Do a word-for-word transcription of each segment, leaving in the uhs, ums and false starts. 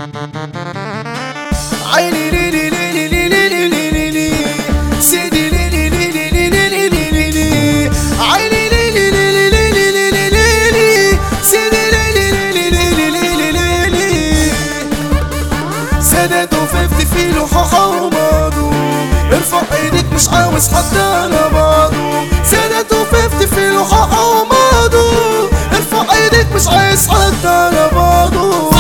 عيني ليلي ليلي ليلي ليلي ليلي سيدي ليلي ليلي ليلي ليلي ليلي عيني ليلي ليلي ليلي ليلي ليلي سيدي ليلي ليلي ليلي ليلي ليلي سادات وففتي في لوحة وماضو ارفع ايدك مش عاوز حد على بعضه سادات وففتي في لوحة وماضو ارفع ايدك مش عايز حد على بعضه.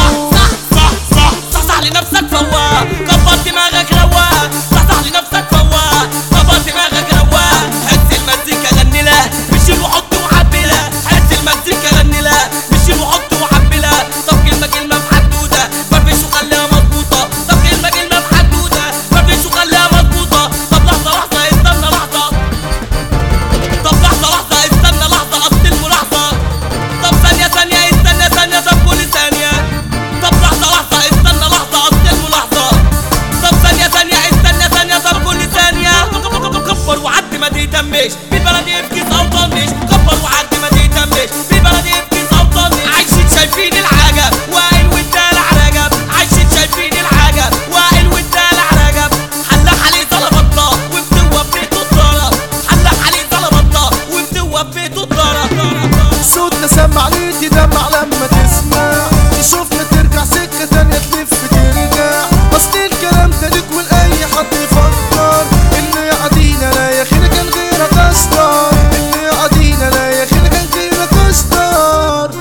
لنفسك فواق كبر دماغك رواق صحصح لنفسك فواق كبر دماغك رواق هز المزيكا غني لها مشيل وحط وعبي لها هز المزيكا غني لها مشيل وحط وعبي لها طب كلمة كلمة محدودة مفيش وخليها مظبوطة طب كلمة كلمة محدودة مفيش وخليها مظبوطة طب لحظة لحظة استنى لحظة طب لحظة لحظة استنى لحظة أصل الملاحظة طب ثانية ثانية استنى ثانية طب كل ثانية طب لحظة لحظة استنى لحظة كبر وعد ما تهتمش بالبلد يبكي او طنش كبر وعد ما تهتمش بالبلد يبكي او طنش عايشين شايفين العجب واقل والدلع رجب عايشين شايفين العجب واقل والدلع رجب حلق عليه طلبطة وبتوه ببيته الضرب حلق عليه طلبطة وبتوه ببيته الضرب صوتنا سمع ليه تدمع لما تسمع تشوفنا ترجع سكة تانية تلف ترجع اصل الكلام ده ليك ولأي حد يفكر اللي يعدينا لا يا اخي كان غيرك اشطر اللي يعدينا لا يا اخي كان غيرك اشطر.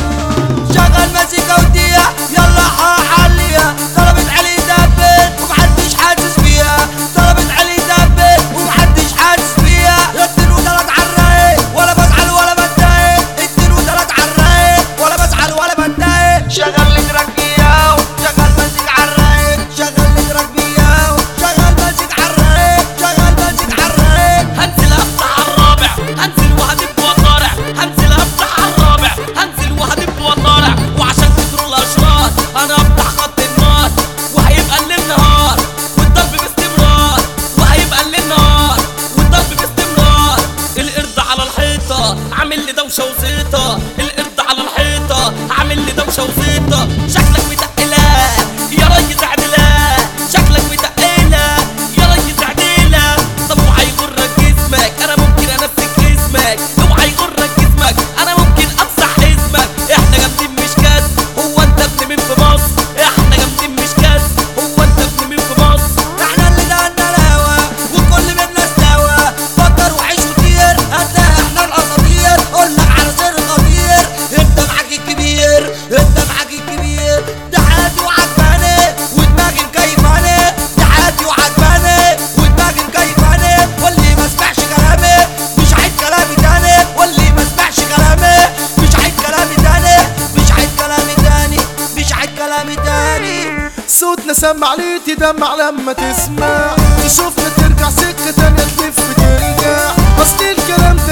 شغل مزيكا ودية يلا هحليها طلبت علي دبل ومحدش حاسس بيها طلبت علي دبل ومحدش حاسس بيها اتنين وتلات عالرايق ولا بزعل ولا بتضايق اتنين وتلات عالرايق ولا بزعل ولا بتضايق شغل لك ركبيها شغل مزيكا عالرايق شغل لك ركبيها شغل مزيكا عالرايق شغل مزيكا عالرايق هنزل افتح الرابع هنزل وهدب وطارع هنزل افتح الرابع هنزل وهدب وطارع وعشان كتروا الاشرار انا افتح خط النار وهيبقى الليل نهار والضرب باستمرار وهيبقى الليل نهار والضرب باستمرار. القرد على الحيطة عامل لي دوشة وزيطة القرد على الحيطة عامل لي دوشة وزيطة شكلك متقلة يا ريس اعدلها شكلك متقلة يا ريس اعدلها طب اوعى يغرك جسمك انا ممكن انسك اسمك اوعى يغرك جسمك انا ممكن امسح اسمك احنا جامدين مش كاس هو انت ابن مين في مصر احنا جامدين مش كاس هو انت ابن مين في مصر احنا اللي دهنا الهوا وكل منا استوى فكر وعيش وطير هتلاقي احنا الاساطير قولك على سر خطير انت معاك الكبير انت معاك الكبير ده حياتي وعجباني ودماغي مكيفاني ده حياتي وعجباني ودماغي مكيفاني واللي ما سمعش كلامي مش عيد كلامي تاني واللي ما سمعش كلامي مش عيد كلامي تاني مش عيد كلامي تاني مش عيد كلامي تاني. صوتنا سمع ليه تدمع لما تسمع تشوفنا ترجع سكة تانية تلف ترجع اصل الكلام